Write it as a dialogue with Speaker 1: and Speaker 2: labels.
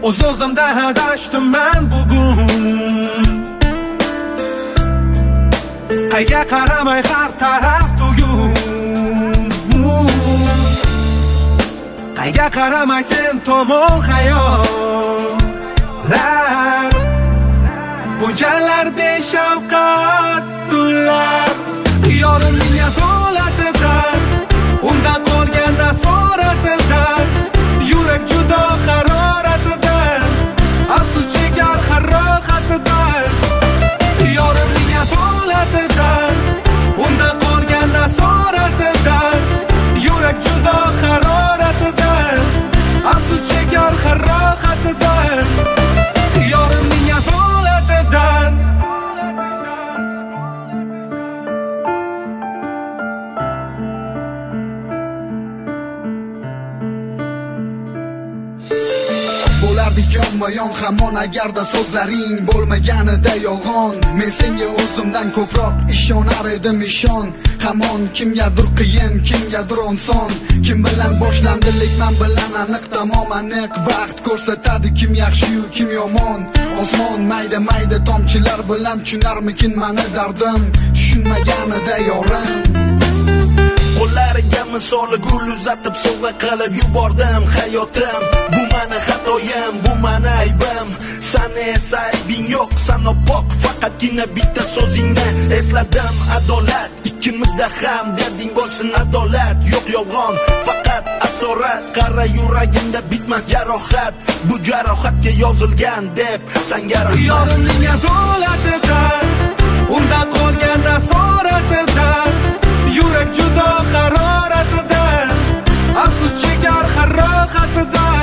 Speaker 1: o'z-o'zimda adashdim men bugun. Qayga qaramay har taraf tugun. Qayga qaramay sen tomon xayollar. Bunchalar beshafqat tunlar. Yorimning asolatidan, undan qolgan asoratidan, yurak judo haroratidan, afsus chekar har rohatidan. Yorimning asolatidan, undan qolgan asoratidan, yurak judo haroratidan, afsus chekar har rohatidan. Yorimning asolatidan.
Speaker 2: Bo'lardi yonma-yon hamon agarda so'zlaring bo'lmaganida yolg'on. Men senga o'zimdan ko'proq ishonar edim, ishon. Hamon kimgadir qiyin, kimgadir oson. Kim bilan boshlandilik, men bilan aniq, tamom aniq. Vaqt ko'rsatadi kim yaxshi-yu kim yomon. Osmon mayda-mayda tomchilar bilan tushunarmikin meni dardim, tushunmaganida yorim.
Speaker 3: Qo'llariga misoli gul uzatib sovg'a qilib yubordim hayotim. Bu meni xatoyim, bu meni aybim. Sani esa aybing yo'q, sana pok, faqatgina bitta so'zingni esladim. Adolat ikkimizda ham, derding bo'lsin adolat. Yo'q yolg'on, faqat asorat. Qara yuragimda bitmas jarohat, bu jarohatga yozilgan deb senga rahmat.
Speaker 1: Yorimning adolatidan, undan qolgan asoratidan, yurak judo haroratidan, afsus chekar har rohatidan.